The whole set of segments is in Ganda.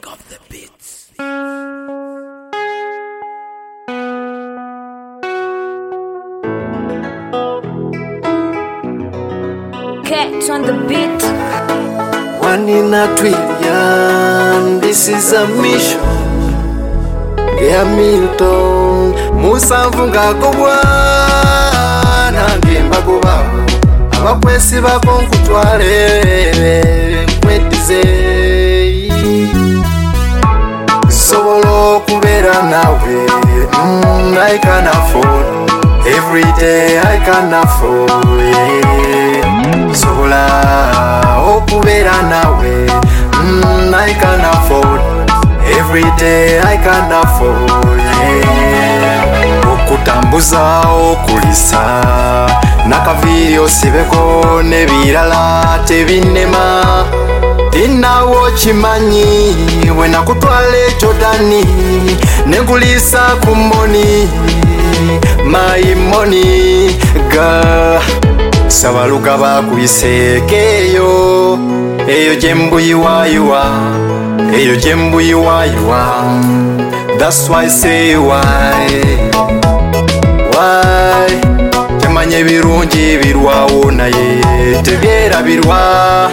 of the beats. Cats on the beat. One in a trillion, this is a mission. Gea Milton, Musamvunga Gobwana, Gemba Goba, Abakwesi bakonkutwale, kwetize. Solo kubera nawe, I can afford. Every day I can afford, yeah. Sola okubera nawe, I can afford. Every day I can afford, yeah. Okutambuza okulisa nakaviri osibeko nebirala tebinema. Tinawo chimanyi wena kutwale Jordani negulisa kumoni. My money ga sabaluka bakuisekeyo eyo jembu yiwa eyo jembu yiwa. That's why I say why temanye birungi birwawo naye tebyera birwa.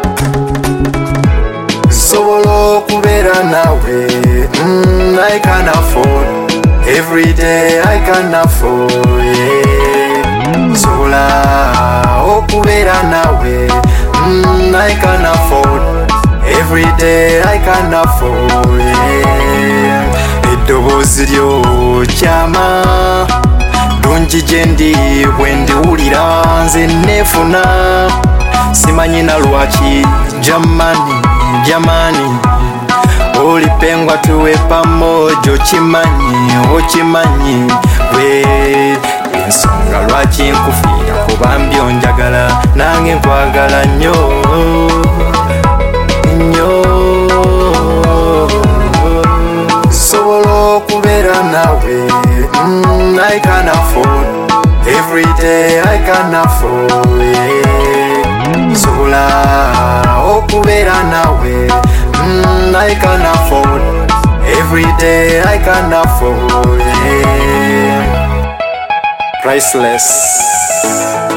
Solo kubera nawe, I can afford. Every day I can afford, yeah. Sola okubera nawe, I can afford. Every day I can afford, yeah. Edobozi lyo chama dungi jendi bwendi ulira nze nefuna. Simanyi na lwaki jamani olipengwa tuwe pamoja. Okimanyi we ensonga lwaki nkufira kuba mbyonjagala nange nkwagala nnyo. Sobola okubeera nawe, I can afford. Every day I can afford, yeah. Sobola okubeera nawe, I can afford. Every day I can afford, yeah. Priceless.